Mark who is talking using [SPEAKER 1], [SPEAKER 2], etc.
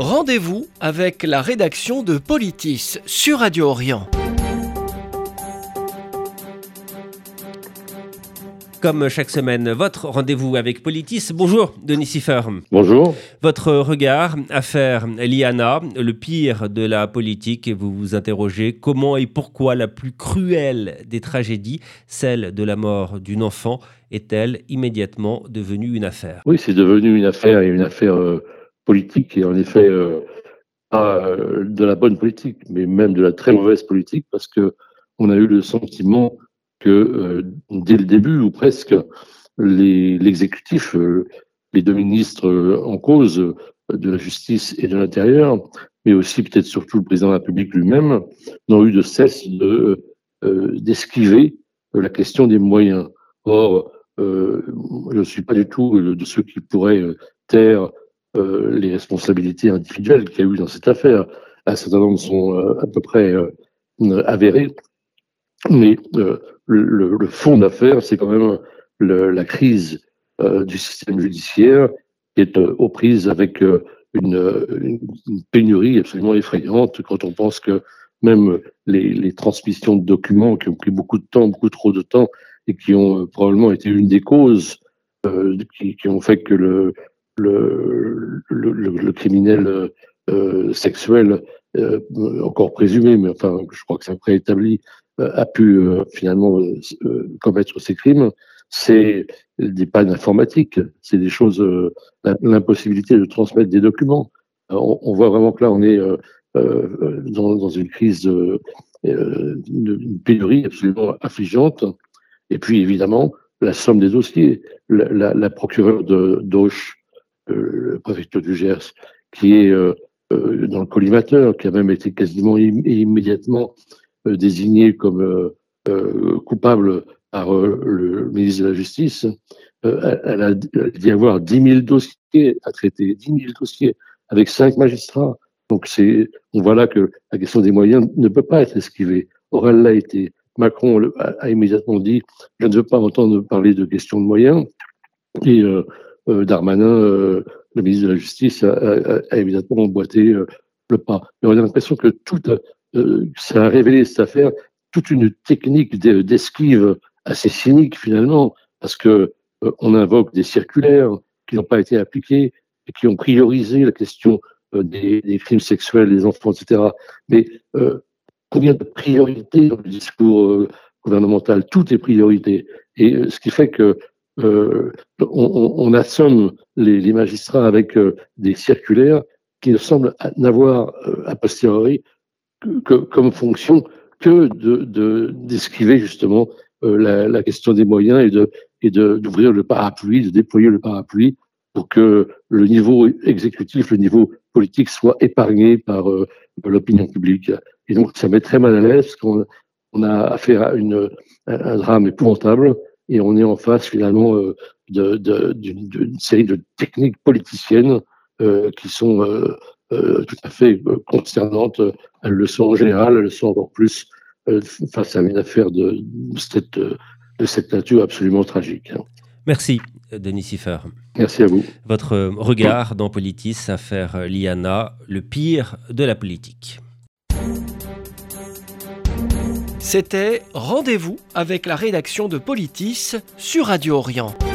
[SPEAKER 1] Rendez-vous avec la rédaction de Politis sur Radio Orient. Comme chaque semaine, votre rendez-vous avec Politis. Bonjour, Denis Siffer.
[SPEAKER 2] Bonjour.
[SPEAKER 1] Votre regard, affaire Liana, le pire de la politique, et vous vous interrogez comment et pourquoi la plus cruelle des tragédies, celle de la mort d'une enfant, est-elle immédiatement devenue une affaire ?
[SPEAKER 2] Oui, c'est devenu une affaire et une affaire politique, et en effet, pas de la bonne politique, mais même de la très mauvaise politique, parce que on a eu le sentiment que dès le début, ou presque, l'exécutif, les deux ministres en cause de la justice et de l'intérieur, mais aussi peut-être surtout le président de la République lui-même, n'ont eu de cesse d'esquiver la question des moyens. Or, je ne suis pas du tout de ceux qui pourraient taire les responsabilités individuelles qu'il y a eu dans cette affaire. Un certain nombre sont à peu près avérées, mais le fond d'affaire, c'est quand même la crise du système judiciaire qui est aux prises avec une pénurie absolument effrayante quand on pense que même les transmissions de documents qui ont pris beaucoup de temps, beaucoup trop de temps, et qui ont probablement été une des causes qui ont fait que le criminel sexuel, encore présumé, mais enfin, je crois que c'est préétabli, a pu finalement commettre ces crimes, c'est des pannes informatiques, c'est des choses, l'impossibilité de transmettre des documents. On voit vraiment que là, on est dans une crise d'une pénurie absolument affligeante. Et puis, évidemment, la somme des dossiers. La procureure d'Auch, le préfecture du Gers, qui est dans le collimateur, qui a même été quasiment immédiatement désigné comme coupable par le ministre de la Justice, elle a dit avoir 10 000 dossiers à traiter, 10 000 dossiers avec 5 magistrats. Donc on voit là que la question des moyens ne peut pas être esquivée. Or, elle l'a été. Macron a immédiatement dit « Je ne veux pas entendre parler de questions de moyens ». Et Darmanin, le ministre de la Justice, a immédiatement emboîté le pas. Et on a l'impression que ça a révélé, cette affaire, toute une technique d'esquive assez cynique finalement, parce que on invoque des circulaires qui n'ont pas été appliquées et qui ont priorisé la question des crimes sexuels des enfants, etc. Mais combien de priorités dans le discours gouvernemental? Tout est priorité. Et ce qui fait que on assomme les magistrats avec des circulaires qui ne semblent n'avoir a posteriori comme fonction que d'esquiver justement la question des moyens et d'ouvrir le parapluie, de déployer le parapluie pour que le niveau exécutif, le niveau politique soit épargné par l'opinion publique. Et donc, ça met très mal à l'aise parce qu'on a affaire à un drame épouvantable et on est en face finalement d'une série de techniques politiciennes qui sont tout à fait concernantes. Elles le sont en général, elles le sont encore plus face à une affaire de cette nature absolument tragique.
[SPEAKER 1] Merci, Denis Siffer.
[SPEAKER 2] Merci à vous.
[SPEAKER 1] Votre regard dans Politis, affaire Liana, le pire de la politique. C'était Rendez-vous avec la rédaction de Politis sur Radio Orient.